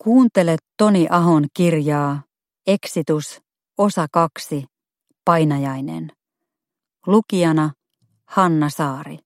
Kuuntele Toni Ahon kirjaa Exitus, osa 2, Painajainen. Lukijana Hanna Saari.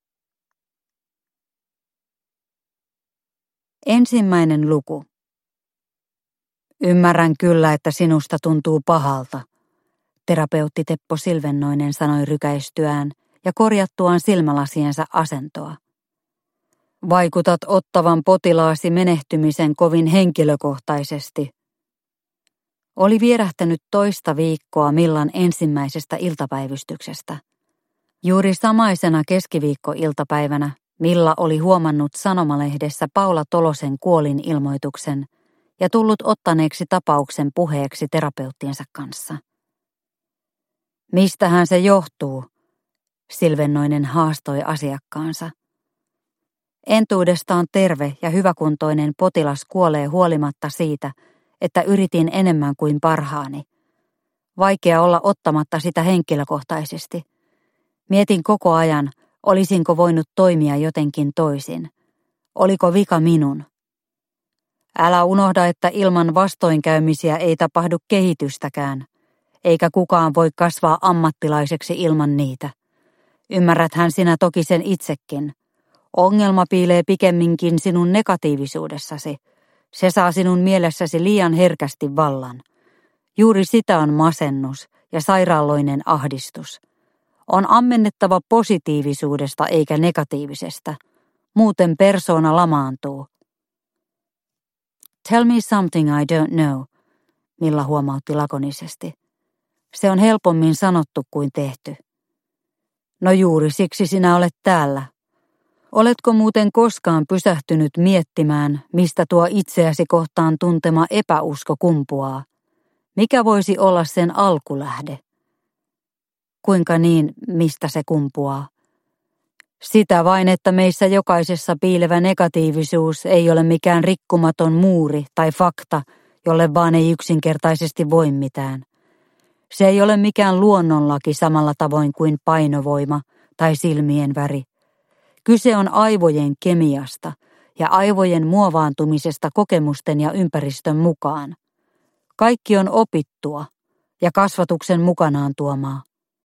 Ensimmäinen luku. Ymmärrän kyllä, että sinusta tuntuu pahalta, terapeutti Teppo Silvennoinen sanoi rykäistyään ja korjattuaan silmälasiensa asentoa. Vaikutat ottavan potilaasi menehtymisen kovin henkilökohtaisesti. Oli vierähtänyt toista viikkoa Millan ensimmäisestä iltapäivystyksestä. Juuri samaisena keskiviikkoiltapäivänä Milla oli huomannut sanomalehdessä Paula Tolosen kuolinilmoituksen ja tullut ottaneeksi tapauksen puheeksi terapeuttiensa kanssa. Mistähän se johtuu? Silvennoinen haastoi asiakkaansa. Entuudestaan terve ja hyväkuntoinen potilas kuolee huolimatta siitä, että yritin enemmän kuin parhaani. Vaikea olla ottamatta sitä henkilökohtaisesti. Mietin koko ajan, olisinko voinut toimia jotenkin toisin. Oliko vika minun? Älä unohda, että ilman vastoinkäymisiä ei tapahdu kehitystäkään, eikä kukaan voi kasvaa ammattilaiseksi ilman niitä. Ymmärräthän sinä toki sen itsekin. Ongelma piilee pikemminkin sinun negatiivisuudessasi. Se saa sinun mielessäsi liian herkästi vallan. Juuri sitä on masennus ja sairaaloinen ahdistus. On ammennettava positiivisuudesta eikä negatiivisesta. Muuten persoona lamaantuu. Tell me something I don't know, Milla huomautti lakonisesti. Se on helpommin sanottu kuin tehty. No juuri siksi sinä olet täällä. Oletko muuten koskaan pysähtynyt miettimään, mistä tuo itseäsi kohtaan tuntema epäusko kumpuaa? Mikä voisi olla sen alkulähde? Kuinka niin, mistä se kumpuaa? Sitä vain, että meissä jokaisessa piilevä negatiivisuus ei ole mikään rikkumaton muuri tai fakta, jolle vaan ei yksinkertaisesti voi mitään. Se ei ole mikään luonnonlaki samalla tavoin kuin painovoima tai silmien väri. Kyse on aivojen kemiasta ja aivojen muovaantumisesta kokemusten ja ympäristön mukaan. Kaikki on opittua ja kasvatuksen mukanaan tuomaa.